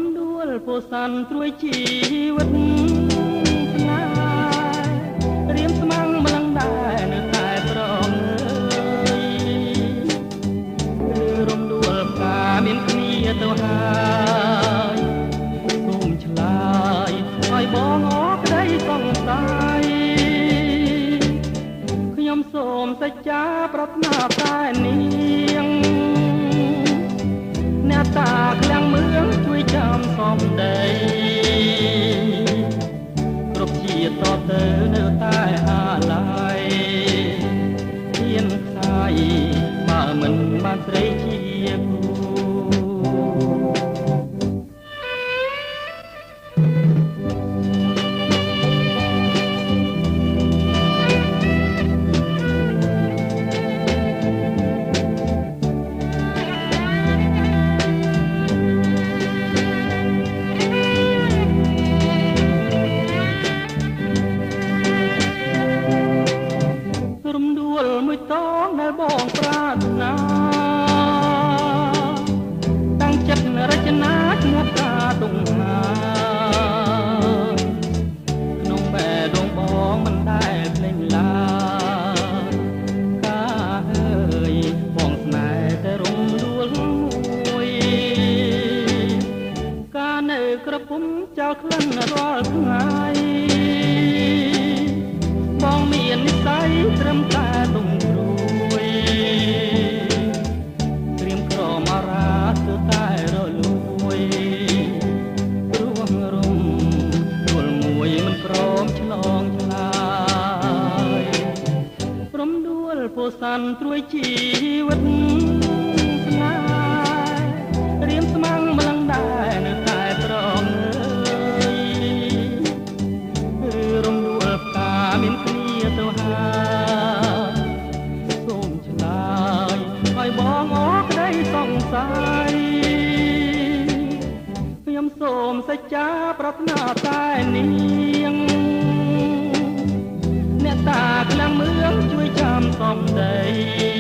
ដួលពោសាន់ត្រួយជីវិតស្នេហ៍រៀមស្មាំងម្លឹងដែរនៅតែប្រងើយរំដួលផ្កាមានគ្នាទៅហើយសូមឆ្លើយឲ្យបងអរក្តីសង្ស័យខ្ញុំសូមសច្ចាប្រាថ្នាតែនាងអ្នកតាឃ្លាំងមឿងជួយចាំសំដីគ្រប់ជាតិតទៅនៅតែអាឡ័យហ៊ានខ្សាយបើមិនបានស្រីជាគូមួយតងដែលបងប្រាថ្នាតាំងចិត្តរចនាឈ្មោះកាតុងហាក្នុងបែដងបងមិនដែលភ្លេចឡើយកាអើយបងស្នេហ៍តែរំដួលមួយកានៅក្រពុំចោលក្លិនរាល់ថ្ងៃបងមាននិស្ស័យត្រឹមតែទុំព្រួយត្រៀមក្រមអារាទើតែរលួយព្រោះរំដួលមួយមិនព្រមឆ្លងឆ្លើយព្រមដួលពោសាន់ត្រួយជីវិតស្នេហ៍រៀមស្មាំងម្លឹងដែរនៅតែប្រងើយរំដួលផ្កាមានគ្នាទៅហើយសូមឆ្លើយឲ្យបងអរក្តីសង្ស័យខ្ញុំសូមសច្ចាប្រាថ្នាតែនាងអ្នកតាឃ្លាំងមឿងជួយចាំសំដី